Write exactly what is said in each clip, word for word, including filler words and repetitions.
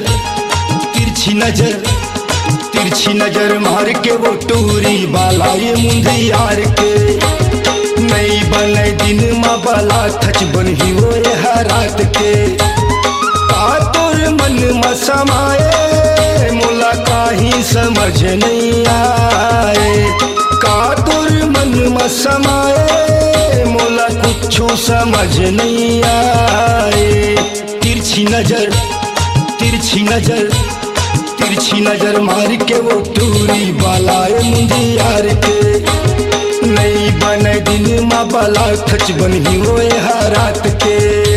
तिरछी नजर तिरछी नजर मार के वो टूरी बाला ये मुंदी यार के नई बने दिन माँ बाला थच बनी वो ये हरात के कातुर मन में समाए मुला काही समझ नहीं आए कातुर मन में समाए मुला कुछ समझ नहीं आए तिरछी नजर तिरछी नजर तिरछी नजर मार के वो टूरी बालाए मुंदी यार के नई बने दिन माँ बाला थच बनी वो हरात के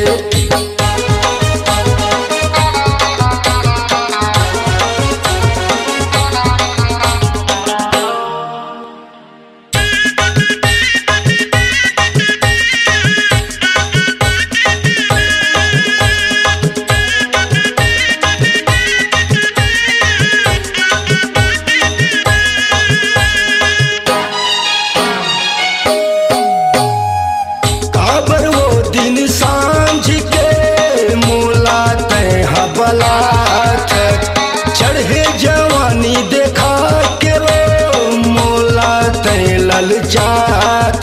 चढ़े जवानी देखा के वो मोला तय ललचात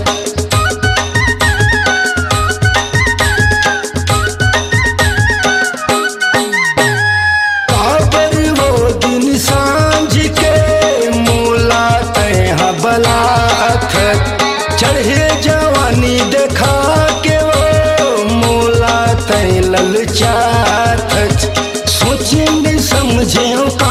काबर वो दिन सांझ के मोला तय बलात चढ़े जवानी देखा के वो मोला तय ललचात सोचेंगे समझे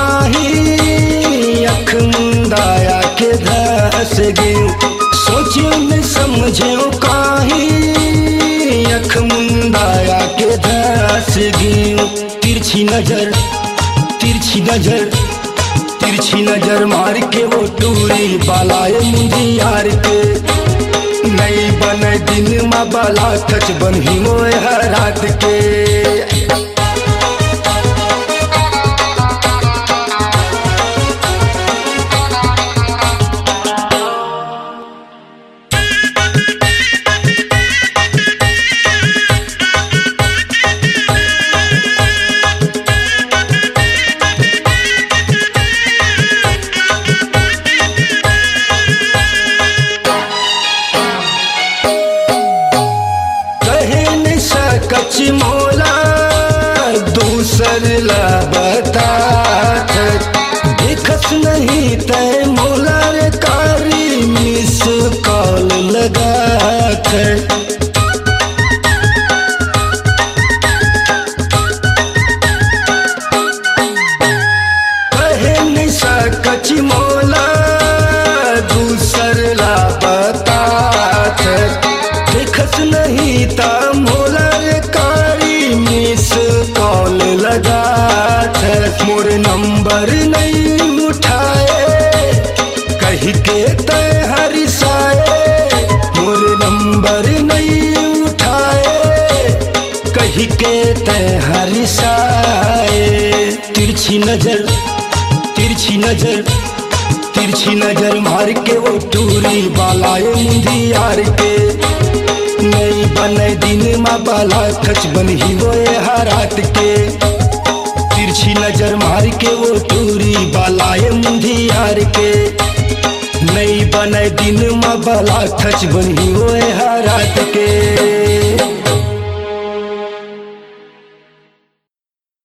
काही अख मुंदाया के धस गए सोचेंगे समझे काही अख मुंदाया के धस गए तिरछी नजर तिरछी नजर तिरछी नजर मार के वो टूरी बालाए मुंदी यार के नई बने दिन माँ बाला थच बनी वो हरात के कच मोला दूसर ला बता देखस नहीं तय मोला रे कारी मिस कॉल लगा कहे नहीं सकच मोला दूसर ला बता देखस नहीं ता मोला कॉल लगा मोर नंबर नहीं उठाए कही के तय हरिसाए मोर नंबर नहीं उठाए कही के तय हरिसाए तिरछी नजर तिरछी नजर तिरछी नजर मार के वो टूरी बालाए मुंदी यार के नई बने दिन माँ बाला थच बनी वो हरात के तिरछी नजर मार के वो टूरी बालाए मुंदी यार के नई बने दिन माँ बाला थच बनी वो हरात के।